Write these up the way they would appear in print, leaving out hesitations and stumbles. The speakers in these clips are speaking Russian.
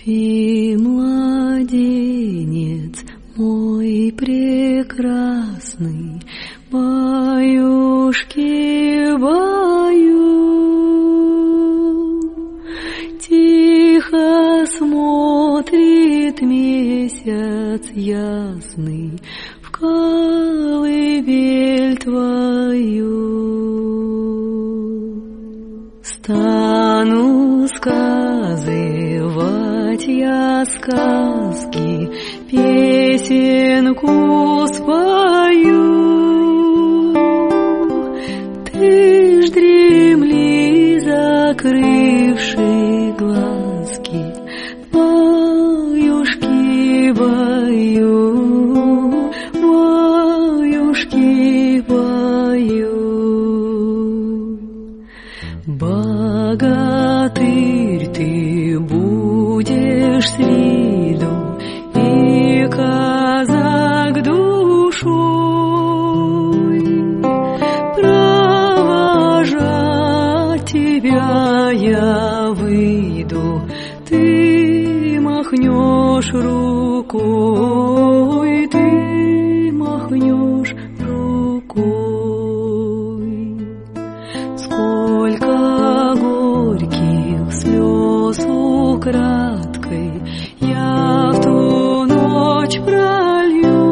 Спи, младенец мой прекрасный, баюшки, баю. Тихо смотрит месяц ясный в колыбель твою. Стану сказывать я сказки, песенку спою. Ты ж дремли, закрывши глазки, баюшки, баю, баюшки, баю. Богатырь ты будешь с виду, и казак душой. Провожать тебя я выйду, ты махнешь рукой, ты махнешь рукой. Сколько горьких слез украдкой я в ту ночь пролью.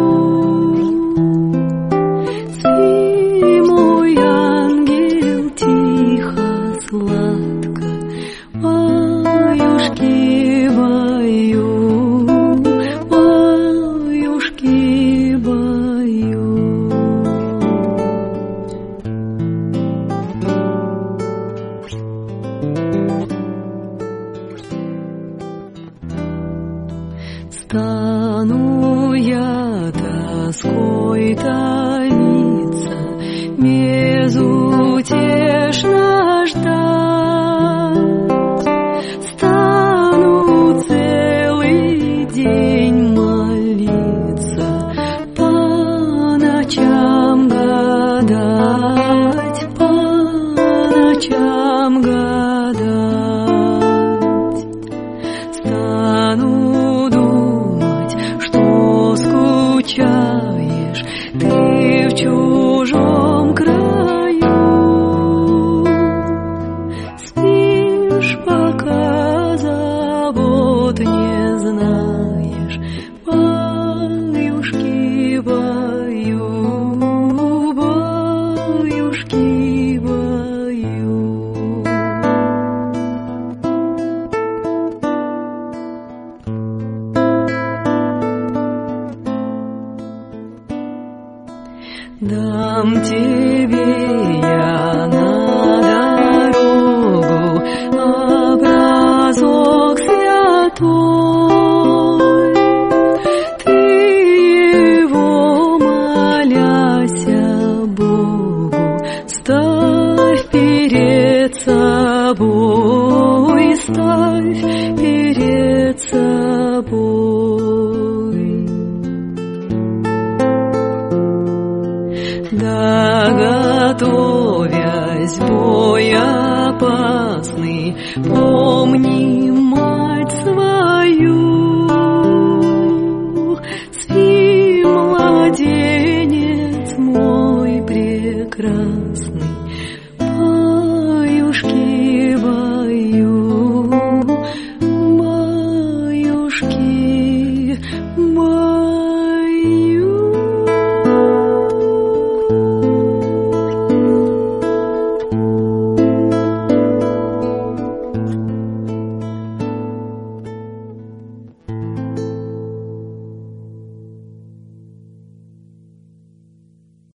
Спи, мой ангел, тихо, сладко, баюшки, баю, баюшки, баю. Стану я тоской томиться, безутешно ждать. Стану целый день молиться, по ночам гадать, по ночам гадать. Стану скучаешь ты в чужом краю. Спишь, пока забот не знаешь, баюшки, баю, баюшки, баю. Дам тебе я на дорогу образок святой. Ты его, моляся Богу, ставь перед собой, ставь перед собой.